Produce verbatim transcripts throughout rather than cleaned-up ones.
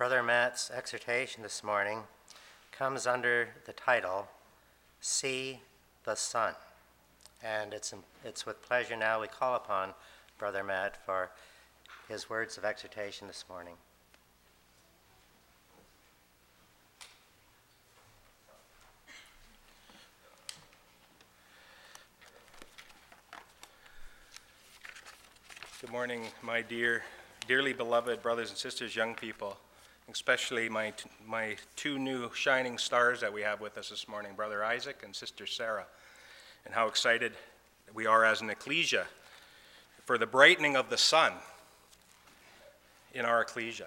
Brother Matt's exhortation this morning comes under the title, See the Sun. And it's, it's with pleasure now we call upon Brother Matt for his words of exhortation this morning. Good morning, my dear, dearly beloved brothers and sisters, young people, especially my, t- my two new shining stars that we have with us this morning, Brother Isaac and Sister Sarah, and how excited we are as an ecclesia for the brightening of the sun in our ecclesia.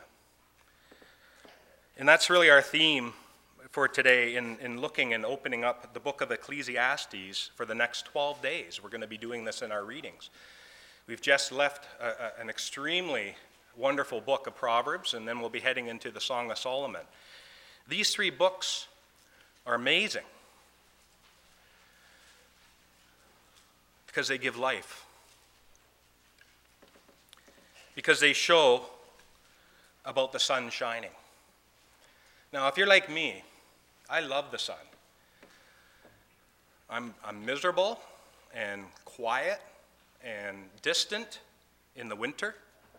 And that's really our theme for today in, in looking and opening up the book of Ecclesiastes for the next twelve days. We're going to be doing this in our readings. We've just left a, a, an extremely wonderful book of Proverbs, and then we'll be heading into the Song of Solomon. These three books are amazing because they give life, because they show about the sun shining. Now, if you're like me, I love the sun. I'm, I'm miserable and quiet and distant in the winter.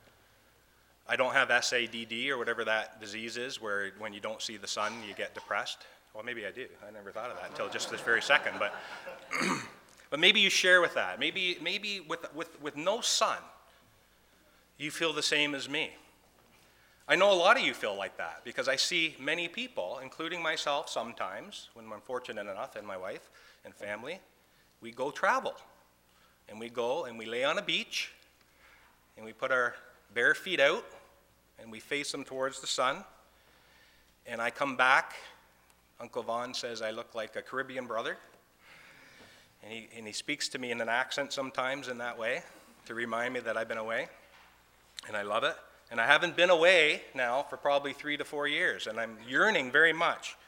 I don't have S A D D or whatever that disease is where when you don't see the sun you get depressed. Well, maybe I do. I never thought of that until just this very second. But but maybe you share with that. Maybe maybe with, with, with no sun you feel the same as me. I know a lot of you feel like that because I see many people, including myself sometimes, when I'm fortunate enough, and my wife and family, we go travel. And we go and we lay on a beach and we put our bare feet out and we face them towards the sun. And I come back, Uncle Vaughn says I look like a Caribbean brother. And he, and he speaks to me in an accent sometimes in that way to remind me that I've been away. And I love it. And I haven't been away now for probably three to four years. And I'm yearning very much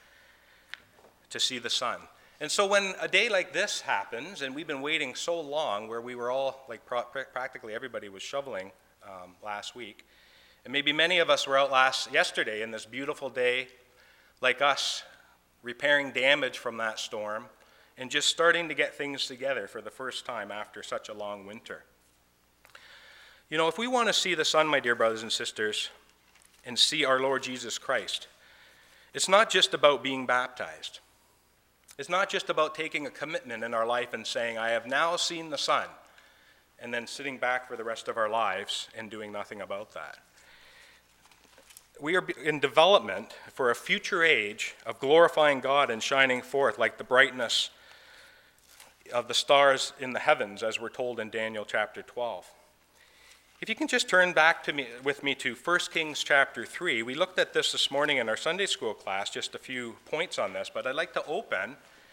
to see the sun. And so when a day like this happens, and we've been waiting so long, where we were all, like pro- practically everybody was shoveling um, last week, and maybe many of us were out last yesterday in this beautiful day, like us, repairing damage from that storm, and just starting to get things together for the first time after such a long winter. You know, if we want to see the sun, my dear brothers and sisters, and see our Lord Jesus Christ, it's not just about being baptized. It's not just about taking a commitment in our life and saying, I have now seen the sun, and then sitting back for the rest of our lives and doing nothing about that. We are in development for a future age of glorifying God and shining forth like the brightness of the stars in the heavens, as we're told in Daniel chapter twelve. If you can just turn back to me, with me to First Kings chapter three. We looked at this this morning in our Sunday school class, just a few points on this, but I'd like to open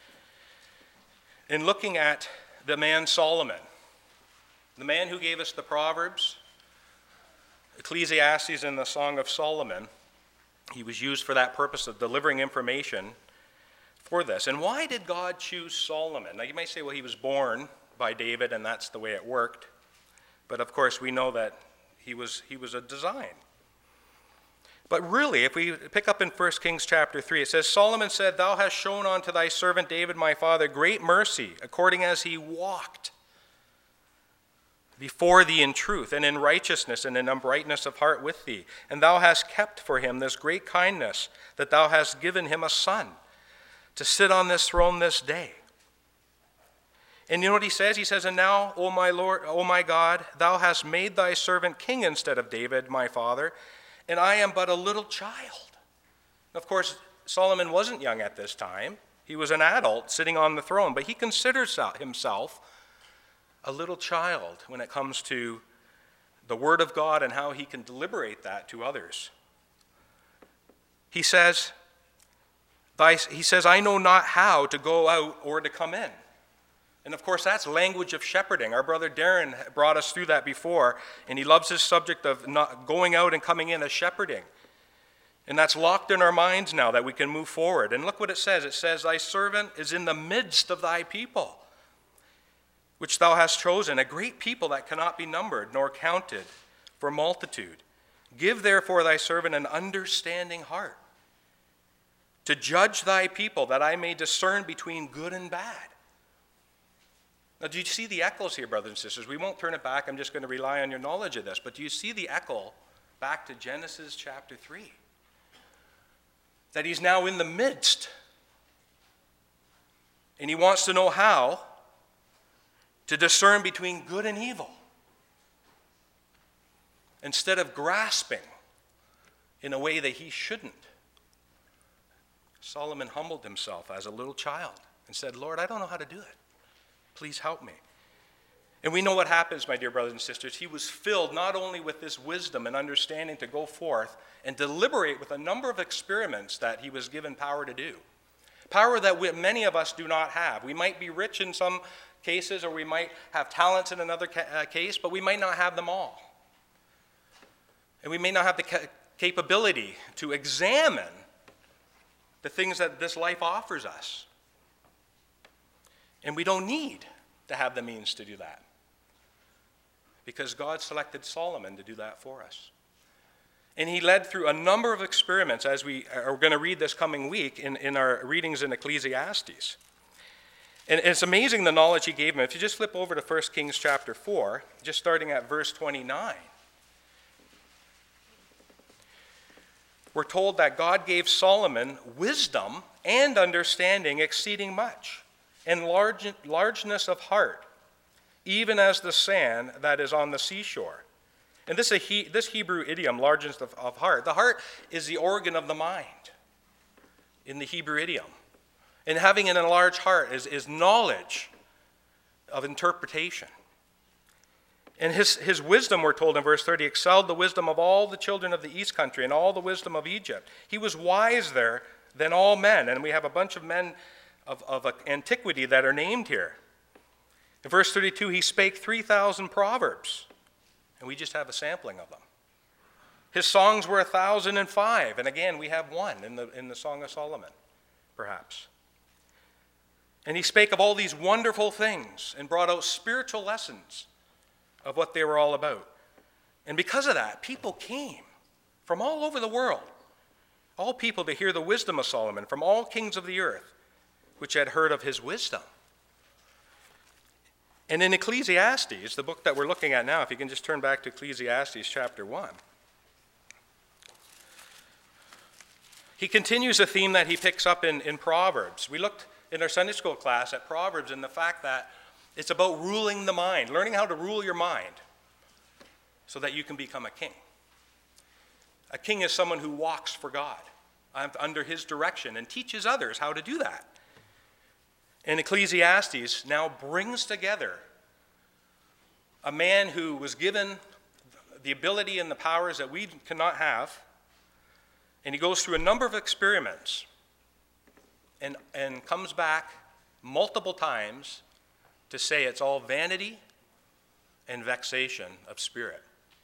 in looking at the man Solomon, the man who gave us the Proverbs, Ecclesiastes, and the Song of Solomon. He was used for that purpose of delivering information for this. And why did God choose Solomon? Now you might say, well, he was born by David and that's the way it worked. But of course, we know that he was he was a design. But really, if we pick up in First Kings chapter three, it says, Solomon said, Thou hast shown unto thy servant David my father great mercy, according as he walked before thee in truth and in righteousness and in uprightness of heart with thee. And thou hast kept for him this great kindness, that thou hast given him a son to sit on this throne this day. And you know what he says? He says, And now, O my Lord, O my God, thou hast made thy servant king instead of David, my father, and I am but a little child. Of course, Solomon wasn't young at this time. He was an adult sitting on the throne, but he considers himself a little child when it comes to the word of God and how he can deliberate that to others. He says, he says, I know not how to go out or to come in. And of course, that's language of shepherding. Our brother Darren brought us through that before, and he loves his subject of not going out and coming in as shepherding. And that's locked in our minds now that we can move forward. And look what it says. It says, Thy servant is in the midst of thy people, which thou hast chosen, a great people that cannot be numbered nor counted for multitude. Give therefore thy servant an understanding heart, to judge thy people, that I may discern between good and bad. Now, do you see the echoes here, brothers and sisters? We won't turn it back. I'm just going to rely on your knowledge of this. But do you see the echo back to Genesis chapter three? That he's now in the midst. And he wants to know how to discern between good and evil, instead of grasping in a way that he shouldn't. Solomon humbled himself as a little child and said, Lord, I don't know how to do it. Please help me. And we know what happens, my dear brothers and sisters. He was filled not only with this wisdom and understanding to go forth and deliberate with a number of experiments that he was given power to do. Power that we, many of us do not have. We might be rich in some cases, or we might have talents in another ca- uh, case, but we might not have them all. And we may not have the ca- capability to examine the things that this life offers us. And we don't need to have the means to do that, because God selected Solomon to do that for us. And he led through a number of experiments, as we are going to read this coming week in, in our readings in Ecclesiastes. And it's amazing the knowledge he gave him. If you just flip over to First Kings chapter four, just starting at verse twenty-nine, we're told that God gave Solomon wisdom and understanding exceeding much, and large, largeness of heart, even as the sand that is on the seashore. And this, is a, this Hebrew idiom, largeness of, of heart, the heart is the organ of the mind in the Hebrew idiom. And having an enlarged heart is, is knowledge of interpretation. And his, his wisdom, we're told in verse thirty, excelled the wisdom of all the children of the east country and all the wisdom of Egypt. He was wiser than all men. And we have a bunch of men of, of antiquity that are named here. In verse thirty-two, he spake three thousand proverbs. And we just have a sampling of them. His songs were a thousand and five. And again, we have one in the, in the Song of Solomon, perhaps. And he spake of all these wonderful things and brought out spiritual lessons of what they were all about. And because of that, people came from all over the world, all people to hear the wisdom of Solomon, from all kings of the earth, which had heard of his wisdom. And in Ecclesiastes, the book that we're looking at now, if you can just turn back to Ecclesiastes chapter one, he continues a theme that he picks up in, in Proverbs. We looked in our Sunday school class at Proverbs and the fact that it's about ruling the mind, learning how to rule your mind so that you can become a king. A king is someone who walks for God under his direction and teaches others how to do that. And Ecclesiastes now brings together a man who was given the ability and the powers that we cannot have, and he goes through a number of experiments and, and comes back multiple times to say it's all vanity and vexation of spirit.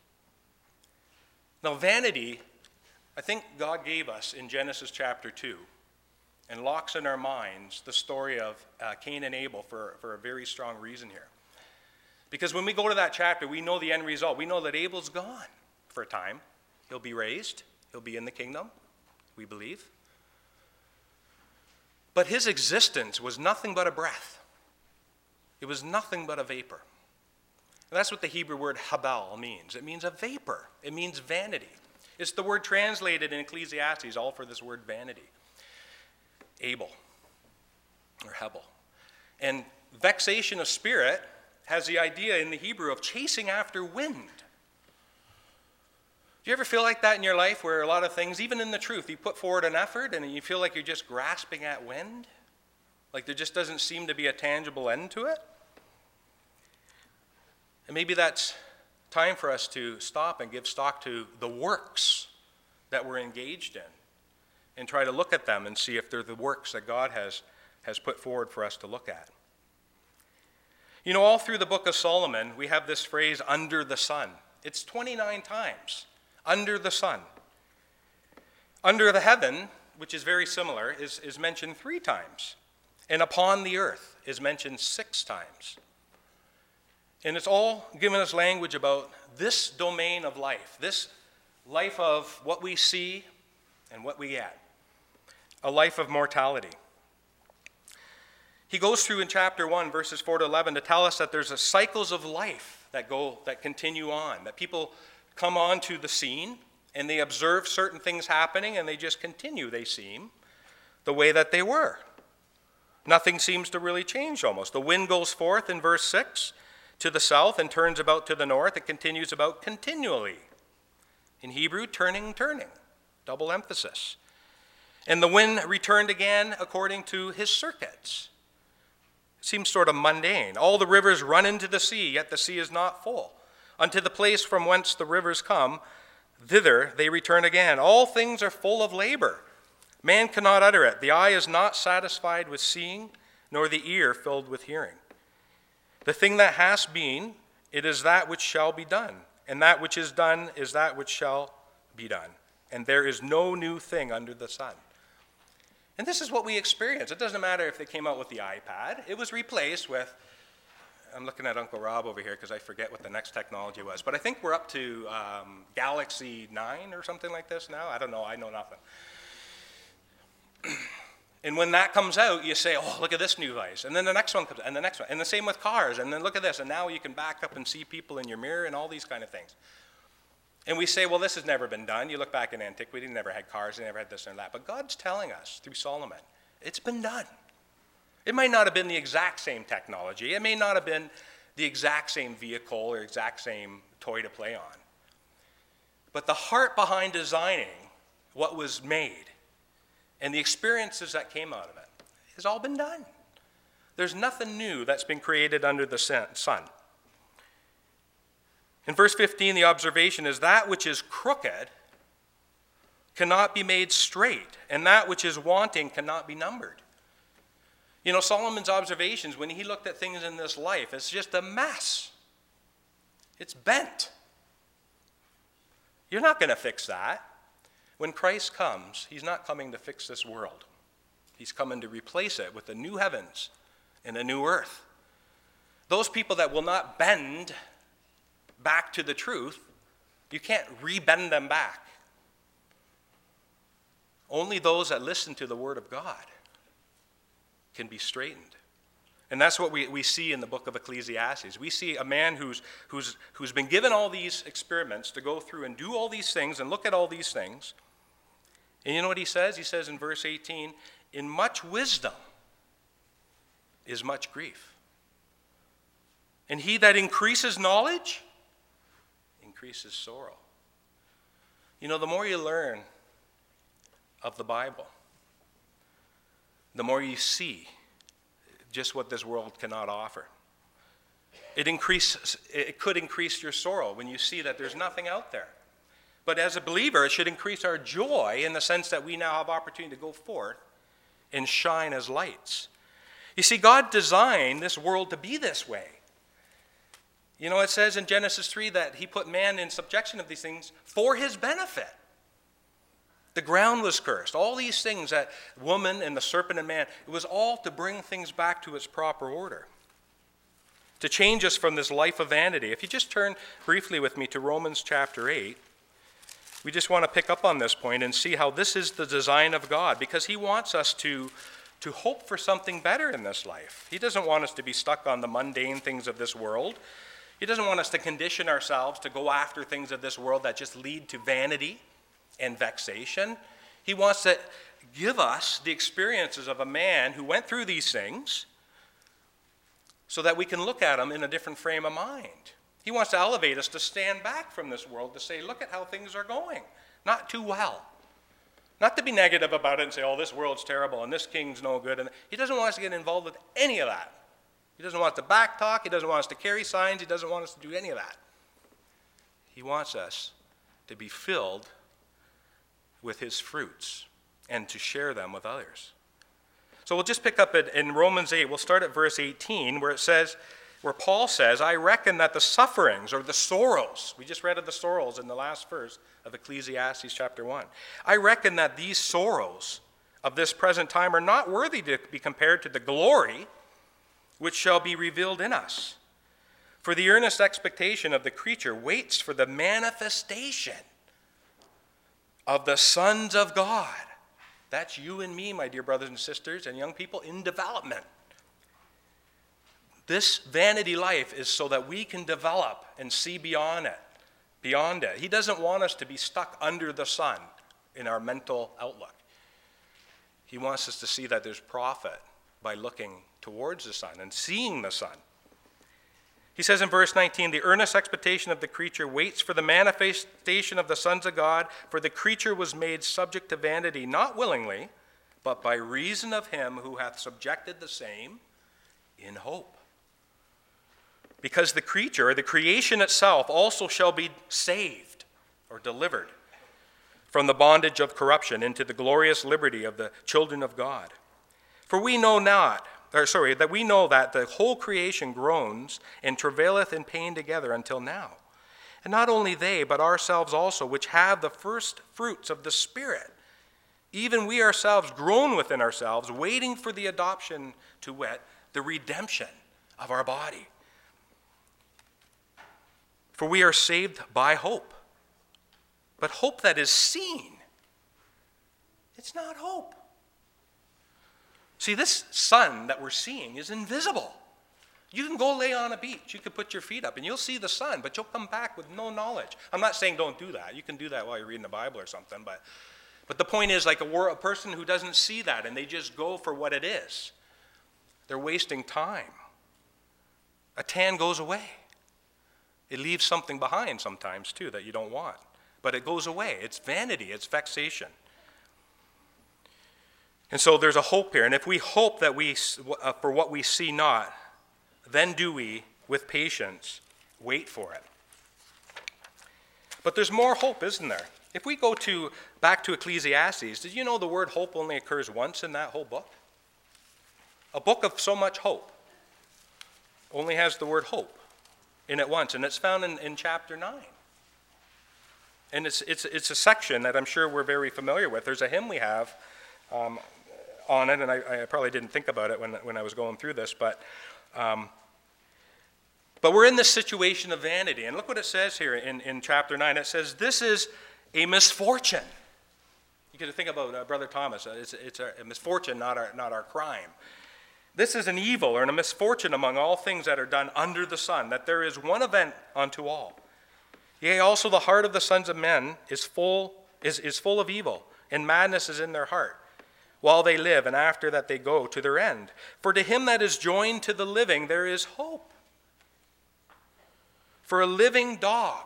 Now, vanity, I think God gave us in Genesis chapter two, and locks in our minds the story of uh, Cain and Abel for, for a very strong reason here. Because when we go to that chapter, we know the end result. We know that Abel's gone for a time. He'll be raised. He'll be in the kingdom, we believe. But his existence was nothing but a breath. It was nothing but a vapor. And that's what the Hebrew word habal means. It means a vapor. It means vanity. It's the word translated in Ecclesiastes, all for this word vanity. Abel, or Hebel. And vexation of spirit has the idea in the Hebrew of chasing after wind. Do you ever feel like that in your life, where a lot of things, even in the truth, you put forward an effort and you feel like you're just grasping at wind? Like there just doesn't seem to be a tangible end to it? And maybe that's time for us to stop and give stock to the works that we're engaged in, and try to look at them and see if they're the works that God has, has put forward for us to look at. You know, all through the book of Solomon, we have this phrase, under the sun. It's twenty-nine times, under the sun. Under the heaven, which is very similar, is, is mentioned three times. And upon the earth is mentioned six times. And it's all given us language about this domain of life, this life of what we see and what we get, a life of mortality. He goes through in chapter one, verses four to eleven, to tell us that there's a cycles of life that go, that continue on, that people come onto the scene and they observe certain things happening and they just continue, they seem, the way that they were. Nothing seems to really change almost. The wind goes forth in verse six to the south and turns about to the north. It continues about continually. In Hebrew, turning, turning, double emphasis. And the wind returned again according to his circuits. It seems sort of mundane. All the rivers run into the sea, yet the sea is not full. Unto the place from whence the rivers come, thither they return again. All things are full of labor. Man cannot utter it. The eye is not satisfied with seeing, nor the ear filled with hearing. The thing that has been, it is that which shall be done. And that which is done is that which shall be done. And there is no new thing under the sun. And this is what we experience. It doesn't matter if they came out with the iPad. It was replaced with, I'm looking at Uncle Rob over here because I forget what the next technology was. But I think we're up to um, Galaxy nine or something like this now. I don't know. I know nothing. And when that comes out, you say, oh, look at this new device. And then the next one comes, and the next one. And the same with cars. And then look at this. And now you can back up and see people in your mirror and all these kind of things. And we say, well, this has never been done. You look back in antiquity, they never had cars, they never had this and that. But God's telling us through Solomon, it's been done. It might not have been the exact same technology. It may not have been the exact same vehicle or exact same toy to play on. But the heart behind designing what was made and the experiences that came out of it has all been done. There's nothing new that's been created under the sun. In verse fifteen, the observation is that which is crooked cannot be made straight, and that which is wanting cannot be numbered. You know, Solomon's observations, when he looked at things in this life, it's just a mess. It's bent. You're not going to fix that. When Christ comes, he's not coming to fix this world. He's coming to replace it with the new heavens and a new earth. Those people that will not bend back to the truth, you can't re-bend them back. Only those that listen to the word of God can be straightened. And that's what we, we see in the book of Ecclesiastes. We see a man who's, who's, who's been given all these experiments to go through and do all these things and look at all these things. And you know what he says? He says in verse eighteen, in much wisdom is much grief. And he that increases knowledge increases sorrow. You know, the more you learn of the Bible, the more you see just what this world cannot offer. It increases, it could increase your sorrow when you see that there's nothing out there. But as a believer, it should increase our joy in the sense that we now have opportunity to go forth and shine as lights. You see, God designed this world to be this way. You know, it says in Genesis three that he put man in subjection of these things for his benefit. The ground was cursed. All these things, that woman and the serpent and man, it was all to bring things back to its proper order, to change us from this life of vanity. If you just turn briefly with me to Romans chapter eight, we just want to pick up on this point and see how this is the design of God, because he wants us to, to hope for something better in this life. He doesn't want us to be stuck on the mundane things of this world. He doesn't want us to condition ourselves to go after things of this world that just lead to vanity and vexation. He wants to give us the experiences of a man who went through these things so that we can look at them in a different frame of mind. He wants to elevate us to stand back from this world to say, look at how things are going. Not too well. Not to be negative about it and say, oh, this world's terrible and this king's no good. And he doesn't want us to get involved with any of that. He doesn't want us to back talk. He doesn't want us to carry signs. He doesn't want us to do any of that. He wants us to be filled with his fruits and to share them with others. So we'll just pick up at, in Romans eight. We'll start at verse eighteen, where it says, where Paul says, I reckon that the sufferings or the sorrows, we just read of the sorrows in the last verse of Ecclesiastes chapter one. I reckon that these sorrows of this present time are not worthy to be compared to the glory which shall be revealed in us. For the earnest expectation of the creature waits for the manifestation of the sons of God. That's you and me, my dear brothers and sisters, and young people in development. This vanity life is so that we can develop and see beyond it, beyond it. He doesn't want us to be stuck under the sun in our mental outlook. He wants us to see that there's profit by looking towards the sun and seeing the sun. He says in verse nineteen, the earnest expectation of the creature waits for the manifestation of the sons of God, for the creature was made subject to vanity, not willingly, but by reason of him who hath subjected the same in hope. Because the creature, or the creation itself, also shall be saved or delivered from the bondage of corruption into the glorious liberty of the children of God. For we know not, or sorry, that we know that the whole creation groans and travaileth in pain together until now. And not only they, but ourselves also, which have the first fruits of the Spirit, even we ourselves groan within ourselves, waiting for the adoption, to wit, the redemption of our body. For we are saved by hope. But hope that is seen, it's not hope. See, this sun that we're seeing is invisible. You can go lay on a beach, you can put your feet up, and you'll see the sun, but you'll come back with no knowledge. I'm not saying don't do that. You can do that while you're reading the Bible or something, but, but the point is, like a, a person who doesn't see that and they just go for what it is, they're wasting time. A tan goes away. It leaves something behind sometimes, too, that you don't want. But it goes away. It's vanity. It's vexation. And so there's a hope here. And if we hope that we uh, for what we see not, then do we, with patience, wait for it. But there's more hope, isn't there? If we go to back to Ecclesiastes, did you know the word hope only occurs once in that whole book? A book of so much hope only has the word hope in it once, and it's found in, in chapter nine. And it's, it's, it's a section that I'm sure we're very familiar with. There's a hymn we have um, on it, and I, I probably didn't think about it when, when I was going through this, but, um, but we're in this situation of vanity. And look what it says here in, in chapter nine. It says, this is a misfortune. You can think about uh, Brother Thomas. Uh, it's it's a, a misfortune, not our, not our crime. This is an evil or a misfortune among all things that are done under the sun, that there is one event unto all. Yea, also the heart of the sons of men is full, is, is full of evil, and madness is in their heart, while they live, and after that they go to their end. For to him that is joined to the living there is hope. For a living dog,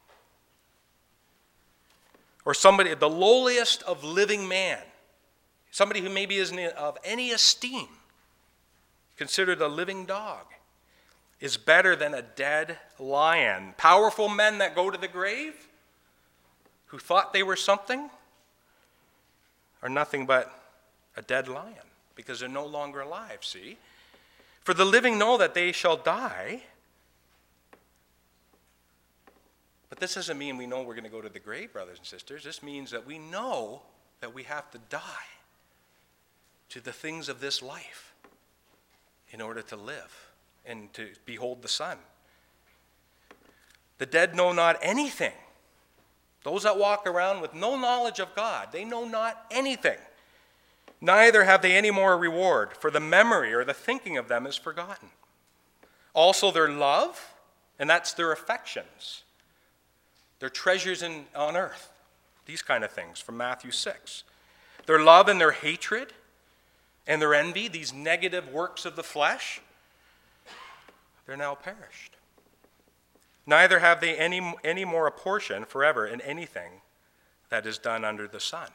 or somebody, the lowliest of living man, somebody who maybe isn't of any esteem, considered a living dog, is better than a dead lion. Powerful men that go to the grave, who thought they were something, are nothing but a dead lion, because they're no longer alive, see? For the living know that they shall die, but this doesn't mean we know we're going to go to the grave, brothers and sisters. This means that we know that we have to die to the things of this life in order to live and to behold the sun. The dead know not anything. Those that walk around with no knowledge of God, they know not anything. Neither have they any more reward, for the memory or the thinking of them is forgotten. Also their love, and that's their affections, their treasures in, on earth, these kind of things from Matthew six. Their love and their hatred and their envy, these negative works of the flesh, they're now perished. Neither have they any, any more a portion forever in anything that is done under the sun.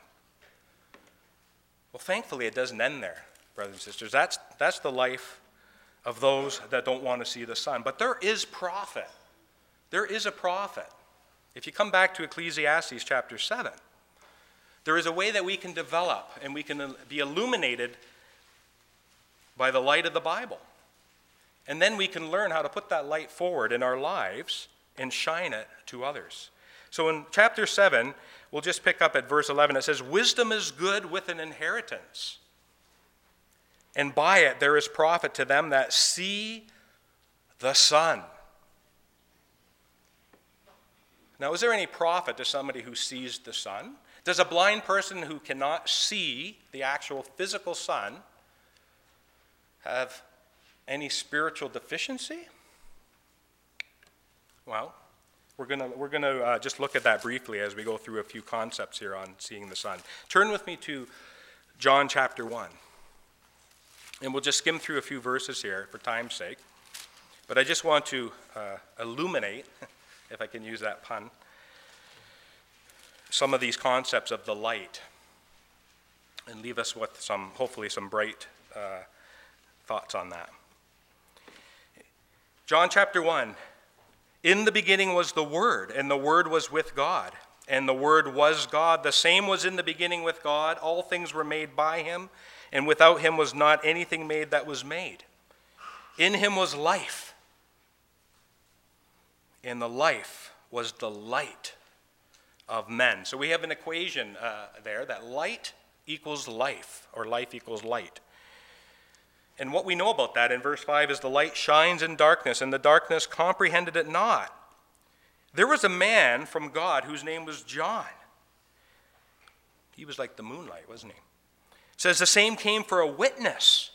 Well, thankfully, it doesn't end there, brothers and sisters. That's, that's the life of those that don't want to see the sun. But there is profit. There is a profit. If you come back to Ecclesiastes chapter seven, there is a way that we can develop and we can be illuminated by the light of the Bible. And then we can learn how to put that light forward in our lives and shine it to others. So in chapter seven, we'll just pick up at verse eleven. It says, wisdom is good with an inheritance, and by it there is profit to them that see the sun. Now, is there any profit to somebody who sees the sun? Does a blind person who cannot see the actual physical sun have any spiritual deficiency? Well, we're going to we're going to uh, just look at that briefly as we go through a few concepts here on seeing the sun. Turn with me to John chapter one. And we'll just skim through a few verses here for time's sake. But I just want to uh, illuminate, if I can use that pun, some of these concepts of the light and leave us with some, hopefully some bright uh, thoughts on that. John chapter one, in the beginning was the Word, and the Word was with God, and the Word was God. The same was in the beginning with God. All things were made by him, and without him was not anything made that was made. In him was life, and the life was the light of men. So we have an equation uh, there that light equals life, or life equals light. And what we know about that in verse five is the light shines in darkness, and the darkness comprehended it not. There was a man from God whose name was John. He was like the moonlight, wasn't he? It says the same came for a witness,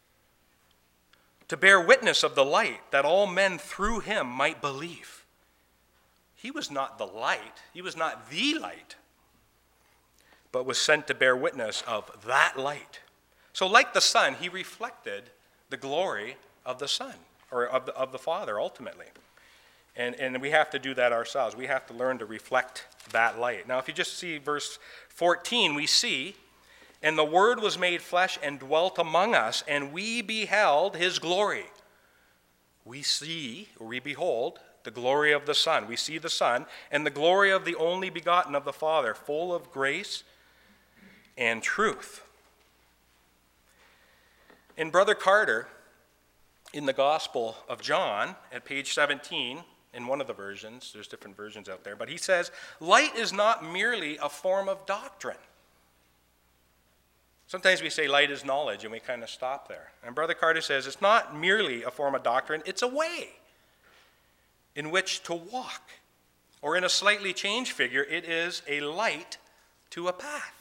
to bear witness of the light, that all men through him might believe. He was not the light, he was not the light, but was sent to bear witness of that light. So like the sun, he reflected the glory of the Son, or of the, of the Father ultimately. And, and we have to do that ourselves. We have to learn to reflect that light. Now if you just see verse fourteen, we see, and the Word was made flesh and dwelt among us, and we beheld his glory. We see, or we behold, the glory of the Son. We see the Son, and the glory of the only begotten of the Father, full of grace and truth. In Brother Carter, in the Gospel of John, at page seventeen, in one of the versions, there's different versions out there, but he says, light is not merely a form of doctrine. Sometimes we say light is knowledge, and we kind of stop there. And Brother Carter says it's not merely a form of doctrine, it's a way in which to walk. Or in a slightly changed figure, it is a light to a path.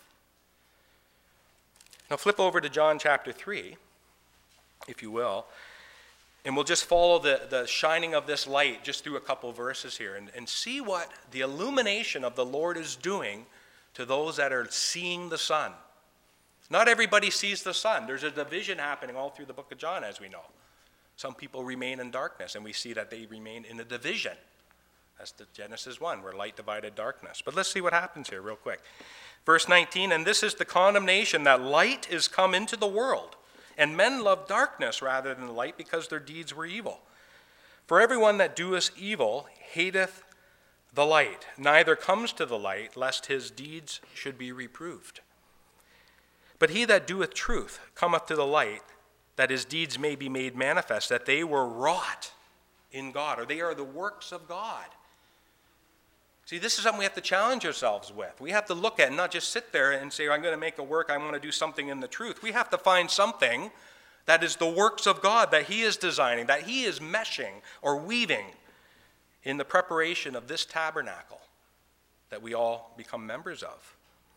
Now flip over to John chapter three, if you will, and we'll just follow the, the shining of this light just through a couple verses here and, and see what the illumination of the Lord is doing to those that are seeing the sun. Not everybody sees the sun. There's a division happening all through the book of John, as we know. Some people remain in darkness, and we see that they remain in a division. That's the Genesis one, where light divided darkness. But let's see what happens here real quick. Verse nineteen, and this is the condemnation, that light is come into the world, and men love darkness rather than the light, because their deeds were evil. For everyone that doeth evil hateth the light, neither comes to the light, lest his deeds should be reproved. But he that doeth truth cometh to the light, that his deeds may be made manifest, that they were wrought in God, or they are the works of God. See, this is something we have to challenge ourselves with. We have to look at and not just sit there and say, I'm going to make a work, I want to do something in the truth. We have to find something that is the works of God, that he is designing, that he is meshing or weaving in the preparation of this tabernacle that we all become members of.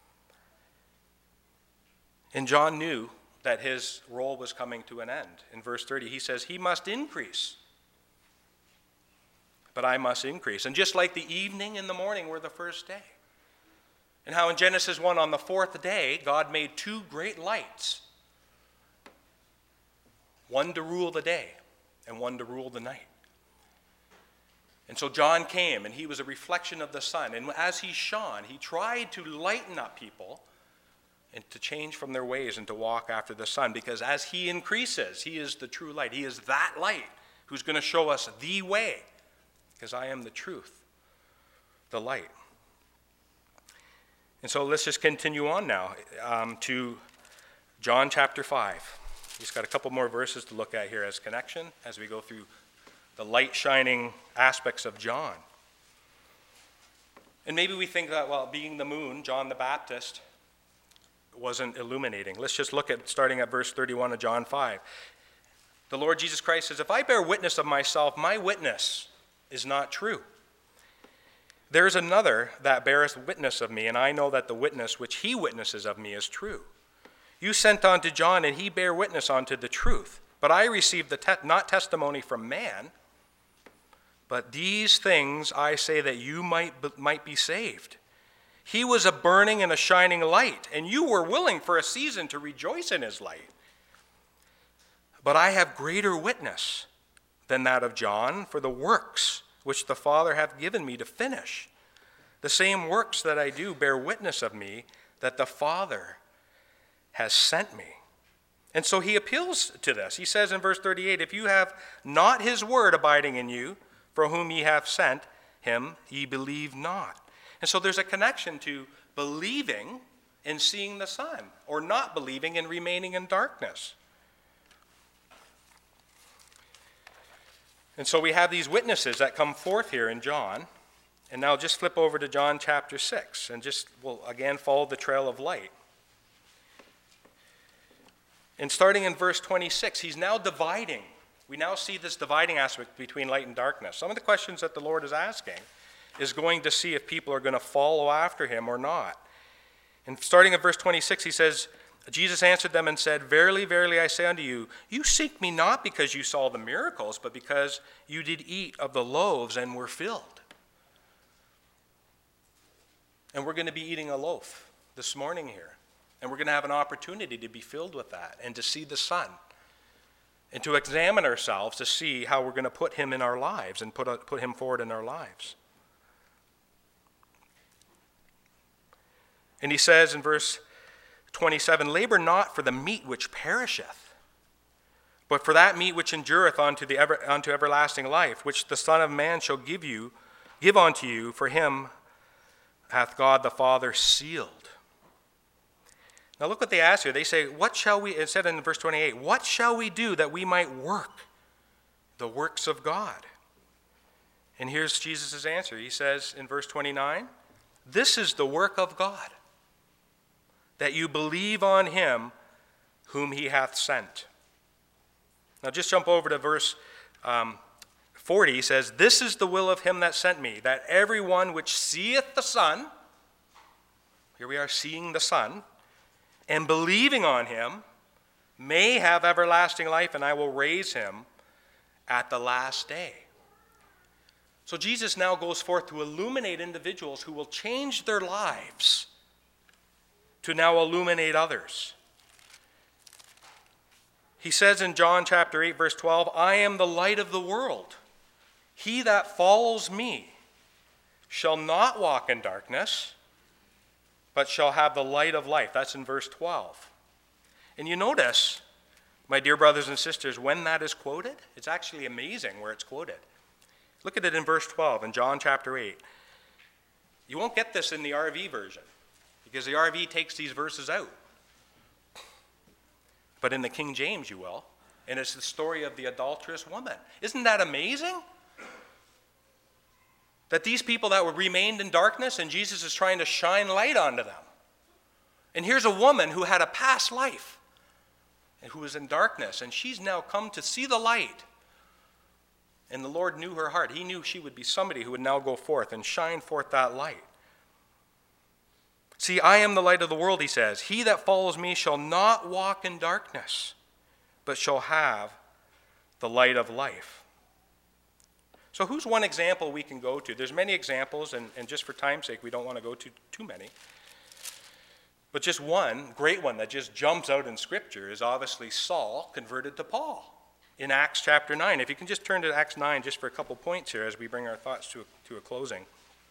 And John knew that his role was coming to an end. In verse thirty, he says, he must increase, but I must increase. And just like the evening and the morning were the first day. And how in Genesis one, on the fourth day, God made two great lights. One to rule the day, and one to rule the night. And so John came, and he was a reflection of the sun. And as he shone, he tried to lighten up people and to change from their ways and to walk after the sun. Because as he increases, he is the true light. He is that light who's going to show us the way. Because I am the truth, the light. And so let's just continue on now um, to John chapter five. He's got a couple more verses to look at here as connection as we go through the light shining aspects of John. And maybe we think that, well, being the moon, John the Baptist wasn't illuminating. Let's just look at starting at verse thirty-one of John five. The Lord Jesus Christ says, if I bear witness of myself, my witness is not true. There is another that beareth witness of me, and I know that the witness which he witnesses of me is true. You sent unto John, and he bare witness unto the truth. But I received the te- not testimony from man, but these things I say that you might be, might be saved. He was a burning and a shining light, and you were willing for a season to rejoice in his light. But I have greater witness than that of John, for the works which the Father hath given me to finish. The same works that I do bear witness of me, that the Father has sent me. And so he appeals to this. He says in verse thirty-eight, if you have not his word abiding in you, for whom ye have sent him, ye believe not. And so there's a connection to believing and seeing the sun, or not believing and remaining in darkness. And so we have these witnesses that come forth here in John. And now just flip over to John chapter six, and just, we'll again follow the trail of light. And starting in verse twenty-six, he's now dividing. We now see this dividing aspect between light and darkness. Some of the questions that the Lord is asking is going to see if people are going to follow after him or not. And starting at verse twenty-six, he says, Jesus answered them and said, Verily, verily, I say unto you, you seek me not because you saw the miracles, but because you did eat of the loaves and were filled. And we're going to be eating a loaf this morning here. And we're going to have an opportunity to be filled with that and to see the sun. And to examine ourselves to see how we're going to put him in our lives and put, a, put him forward in our lives. And he says in verse twenty-seven, Labor not for the meat which perisheth, but for that meat which endureth unto, the ever, unto everlasting life, which the Son of Man shall give you, give unto you, for him hath God the Father sealed. Now look what they ask here. They say, what shall we, it said in verse twenty-eight, what shall we do that we might work the works of God? And here's Jesus' answer. He says in verse twenty-nine, this is the work of God, that you believe on him whom he hath sent. Now just jump over to verse um, forty. He says, this is the will of him that sent me, that every one which seeth the Son, here we are seeing the Son, and believing on him may have everlasting life, and I will raise him at the last day. So Jesus now goes forth to illuminate individuals who will change their lives to now illuminate others. He says in John chapter eight, verse twelve, I am the light of the world. He that follows me shall not walk in darkness, but shall have the light of life. That's in verse twelve. And you notice, my dear brothers and sisters, when that is quoted, it's actually amazing where it's quoted. Look at it in verse twelve in John chapter eight. You won't get this in the R V version, because the R V takes these verses out. But in the King James you will, and it's the story of the adulterous woman. Isn't that amazing? That these people that were remained in darkness, and Jesus is trying to shine light onto them. And here's a woman who had a past life, and who was in darkness, and she's now come to see the light. And the Lord knew her heart. He knew she would be somebody who would now go forth and shine forth that light. See, I am the light of the world, he says. He that follows me shall not walk in darkness, but shall have the light of life. So who's one example we can go to? There's many examples, and, and just for time's sake, we don't want to go to too many. But just one, great one that just jumps out in Scripture is obviously Saul converted to Paul in Acts chapter nine. If you can just turn to Acts nine just for a couple points here as we bring our thoughts to a, to a closing.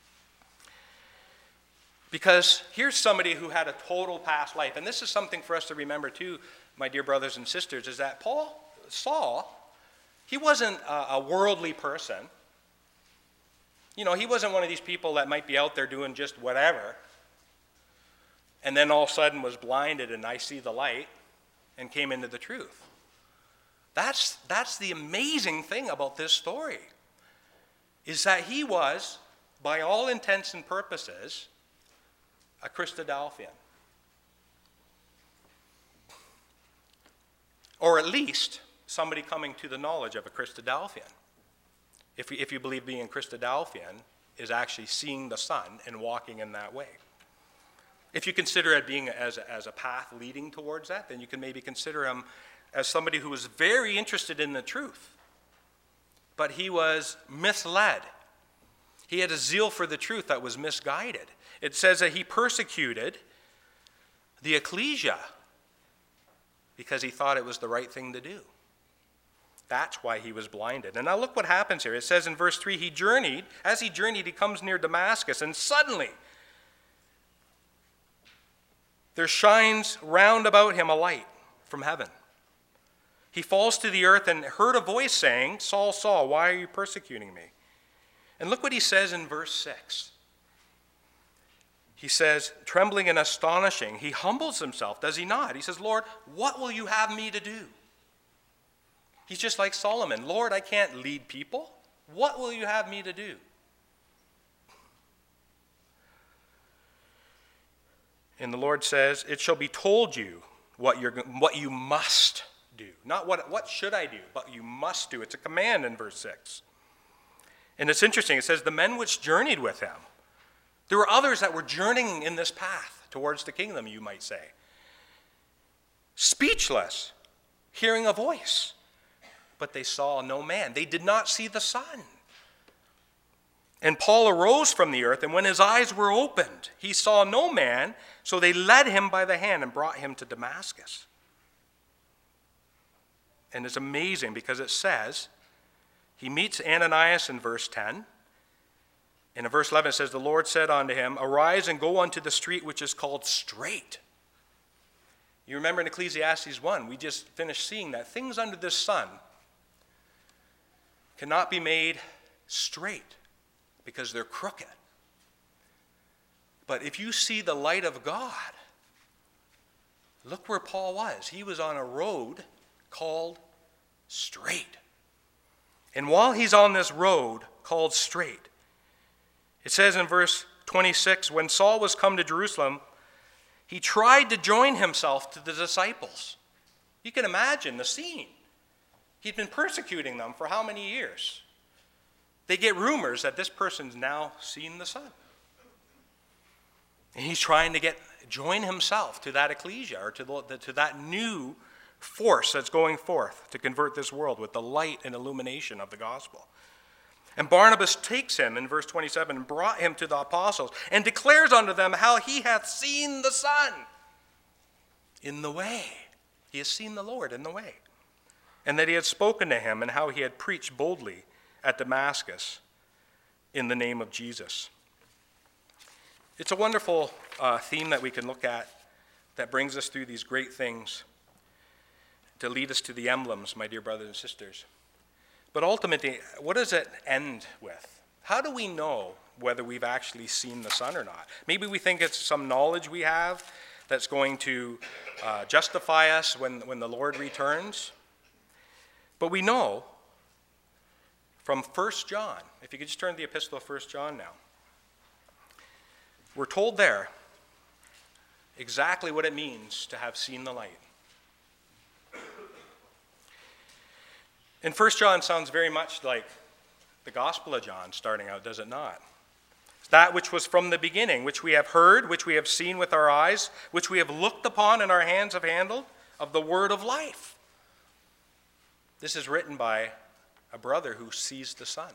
Because here's somebody who had a total past life, and this is something for us to remember too, my dear brothers and sisters, is that Paul, Saul, he wasn't a, a worldly person. You know, he wasn't one of these people that might be out there doing just whatever, and then all of a sudden was blinded and I see the light and came into the truth. That's, that's the amazing thing about this story, is that he was, by all intents and purposes, a Christadelphian. Or at least somebody coming to the knowledge of a Christadelphian. If you, if you believe being Christadelphian is actually seeing the Son and walking in that way. If you consider it being as, as a path leading towards that, then you can maybe consider him as somebody who was very interested in the truth, but he was misled. He had a zeal for the truth that was misguided. It says that he persecuted the ecclesia because he thought it was the right thing to do. That's why he was blinded. And now look what happens here. It says in verse three, he journeyed. As he journeyed, he comes near Damascus, and suddenly there shines round about him a light from heaven. He falls to the earth and heard a voice saying, Saul, Saul, why are you persecuting me? And look what he says in verse six. He says, trembling and astonishing, he humbles himself, does he not? He says, Lord, what will you have me to do? He's just like Solomon. Lord, I can't lead people. What will you have me to do? And the Lord says, it shall be told you what you're what you must do. Not what, what should I do, but you must do. It's a command in verse six. And it's interesting. It says, the men which journeyed with him. There were others that were journeying in this path towards the kingdom, you might say. Speechless, hearing a voice. But they saw no man. They did not see the sun. And Paul arose from the earth, and when his eyes were opened, he saw no man, so they led him by the hand and brought him to Damascus. And it's amazing because it says, he meets Ananias in verse ten. And in verse eleven it says, the Lord said unto him, arise and go unto the street which is called Straight. You remember in Ecclesiastes one, we just finished seeing that things under this sun cannot be made straight because they're crooked. But if you see the light of God, look where Paul was. He was on a road called Straight. And while he's on this road called Straight, it says in verse twenty-six, when Saul was come to Jerusalem, he tried to join himself to the disciples. You can imagine the scene. He'd been persecuting them for how many years? They get rumors that this person's now seen the sun. And he's trying to get join himself to that ecclesia, or to, the, to that new force that's going forth to convert this world with the light and illumination of the gospel. And Barnabas takes him in verse twenty-seven and brought him to the apostles and declares unto them how he hath seen the Son in the way. He has seen the Lord in the way. And that he had spoken to him and how he had preached boldly at Damascus in the name of Jesus. It's a wonderful uh, theme that we can look at that brings us through these great things to lead us to the emblems, my dear brothers and sisters. But ultimately, what does it end with? How do we know whether we've actually seen the Son or not? Maybe we think it's some knowledge we have that's going to uh, justify us when, when the Lord returns. But we know from First John, if you could just turn to the epistle of First John now, we're told there exactly what it means to have seen the light. And First John sounds very much like the Gospel of John starting out, does it not? That which was from the beginning, which we have heard, which we have seen with our eyes, which we have looked upon and our hands have handled, of the word of life. This is written by a brother who sees the Son.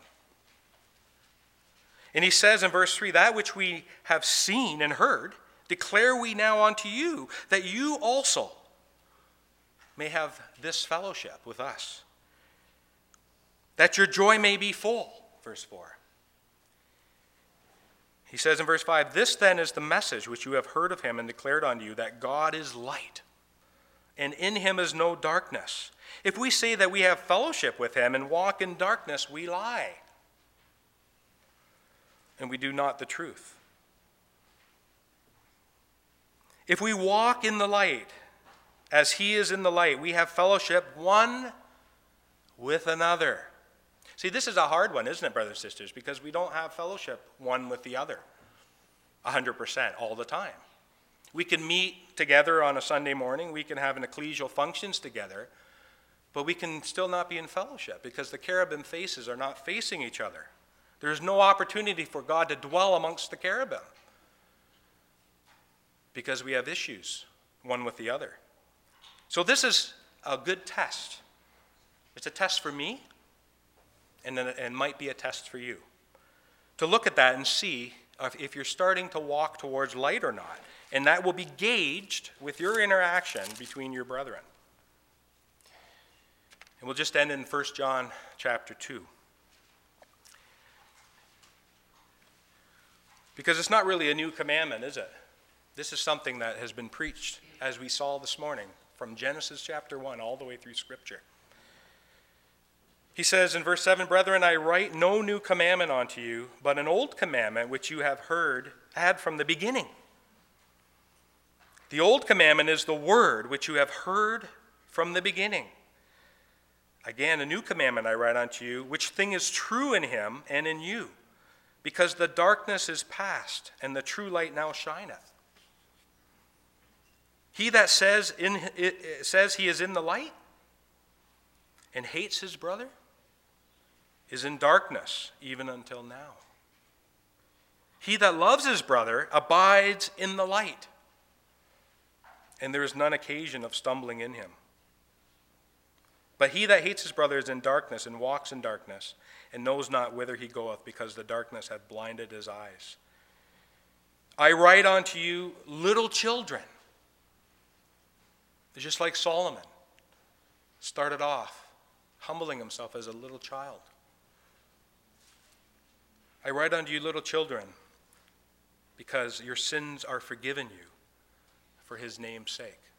And he says in verse three, that which we have seen and heard, declare we now unto you, that you also may have this fellowship with us, that your joy may be full. Verse four. He says in verse five, this then is the message which you have heard of him and declared unto you, that God is light, and in him is no darkness. If we say that we have fellowship with him and walk in darkness, we lie, and we do not the truth. If we walk in the light, as he is in the light, we have fellowship one with another. See, this is a hard one, isn't it, brothers and sisters? Because we don't have fellowship one with the other one hundred percent all the time. We can meet together on a Sunday morning. We can have an ecclesial functions together. But we can still not be in fellowship because the cherubim faces are not facing each other. There's no opportunity for God to dwell amongst the cherubim because we have issues one with the other. So this is a good test. It's a test for me, and then it might be a test for you. To look at that and see if you're starting to walk towards light or not. And that will be gauged with your interaction between your brethren. And we'll just end in First John chapter two. Because it's not really a new commandment, is it? This is something that has been preached, as we saw this morning, from Genesis chapter one all the way through Scripture. He says in verse seven, "Brethren, I write no new commandment unto you, but an old commandment which you have heard had from the beginning. The old commandment is the word which you have heard from the beginning. Again, a new commandment I write unto you, which thing is true in him and in you, because the darkness is past, and the true light now shineth. He that says, in, it, says he is in the light and hates his brother is in darkness even until now. He that loves his brother abides in the light, and there is none occasion of stumbling in him. But he that hates his brother is in darkness and walks in darkness and knows not whither he goeth, because the darkness hath blinded his eyes. I write unto you, little children." It's just like Solomon started off humbling himself as a little child. "I write unto you, little children, because your sins are forgiven you for his name's sake."